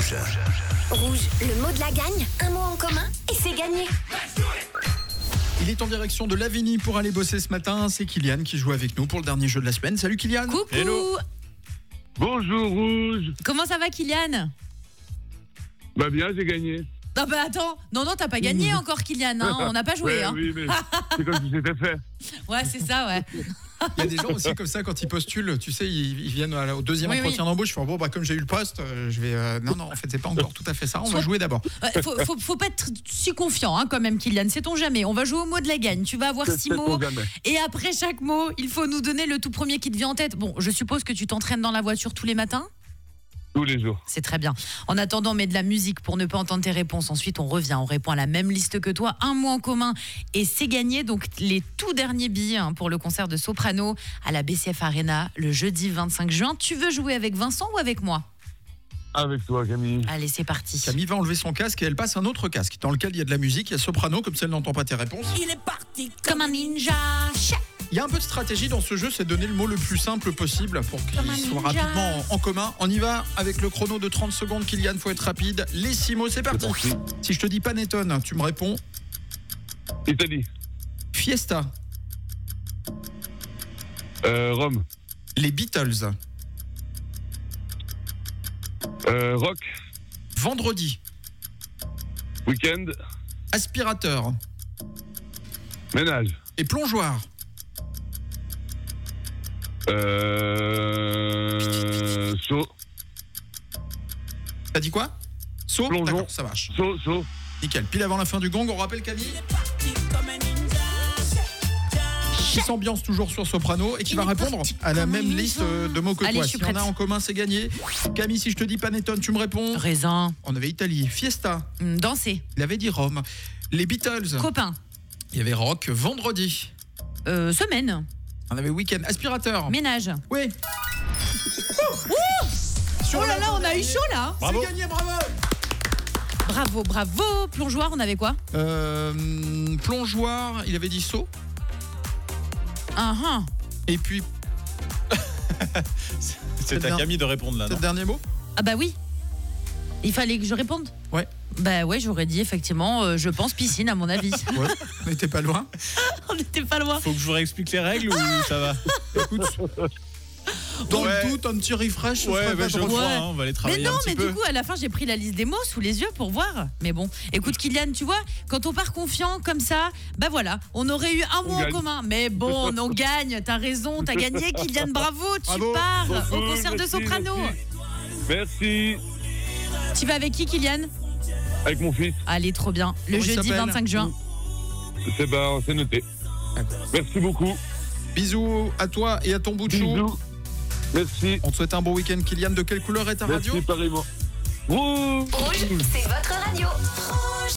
Rouge. Rouge, le mot de la gagne, un mot en commun et c'est gagné. Il est en direction de Lavigny pour aller bosser ce matin. C'est Kylian qui joue avec nous pour le dernier jeu de la semaine. Salut Kylian. Coucou. Hello. Bonjour Rouge. Comment ça va, Kylian? Bah bien, j'ai gagné. Non, bah attends, non, t'as pas gagné encore, Kylian, hein. On n'a pas joué, Ouais, hein. Oui, mais c'est comme si c'était fait. Ouais, c'est ça, ouais. Il y a des gens aussi comme ça quand ils postulent, tu sais, ils viennent au deuxième Oui, entretien d'embauche. Ils font bon, bah comme j'ai eu le poste, je vais. Non, en fait, c'est pas encore tout à fait ça. On va jouer d'abord. Ouais, faut pas être si confiant, hein, quand même, Kylian. Sait-on jamais. On va jouer au mot de la gagne. Tu vas avoir 6 mots. Et après chaque mot, il faut nous donner le tout premier qui te vient en tête. Bon, je suppose que tu t'entraînes dans la voiture tous les matins? Tous les jours. C'est très bien. En attendant, mets de la musique pour ne pas entendre tes réponses. Ensuite, on revient. On répond à la même liste que toi. Un mot en commun et c'est gagné. Donc, les tout derniers billets pour le concert de Soprano à la BCF Arena le jeudi 25 juin. Tu veux jouer avec Vincent ou avec moi? Avec toi, Camille. Allez, c'est parti. Camille va enlever son casque et elle passe un autre casque dans lequel il y a de la musique. Il y a Soprano, comme ça elle n'entend pas tes réponses. Il est parti Comme un ninja. Il y a un peu de stratégie dans ce jeu, c'est donner le mot le plus simple possible pour qu'il Comme un soit ninja. rapidement en commun. On y va avec le chrono de 30 secondes. Kylian, faut être rapide. Les 6 mots, c'est parti. Si je te dis panettone, tu me réponds Italie. Fiesta. Rome. Les Beatles. Rock. Vendredi. Week-end. Aspirateur. Ménage. Et plongeoir. Saut. T'as dit quoi? Saut. Plongeon. D'accord, ça marche. Saut. Nickel. Pile avant la fin du gong, on rappelle Camille qui s'ambiance toujours sur Soprano et qui va répondre à la même liste de mots que Allez, toi. je suis Si on a prête. en commun, c'est gagné. Camille, si je te dis panettone, tu me réponds. Raisin. On avait Italie. Fiesta. Danser. Il avait dit Rome. Les Beatles. Copain. Il y avait rock. Vendredi. Semaine. On avait week-end. Aspirateur. Ménage. Oui. Oh là là, on a eu chaud là. C'est gagné, bravo. Bravo. Plongeoir, on avait quoi? Plongeoir, il avait dit saut. Et puis. C'est à Camille de répondre là, C'est non? le dernier mot? Ah bah oui. Il fallait que je réponde? Ouais. Bah ouais, j'aurais dit effectivement, je pense piscine à mon avis. Ouais. On n'était pas loin. On n'était pas loin. Faut que je vous réexplique les règles ou ça va? Écoute. Dans le doute, un petit refresh. ce serait pas je trop. crois, Ouais. on va aller Mais travailler non, un petit mais peu. du coup, à la fin, j'ai pris la liste des mots sous les yeux pour voir. Mais bon, écoute, Kylian, tu vois, quand on part confiant comme ça, bah voilà, on aurait eu un mot en gagne. commun. Mais bon, on gagne, t'as raison, t'as gagné, Kylian, bravo, tu Bravo. pars Beaucoup, au concert de merci, Soprano. Merci. Tu vas avec qui, Kylian? Avec mon fils. Allez, trop bien. Le Comment il jeudi s'appelle 25 juin. C'est noté. Merci beaucoup. Bisous à toi et à ton bout de chou. Bisous. Merci. On te souhaite un bon week-end, Kylian. De quelle couleur est ta radio? Merci pareillement. Rouge. Rouge, c'est votre radio.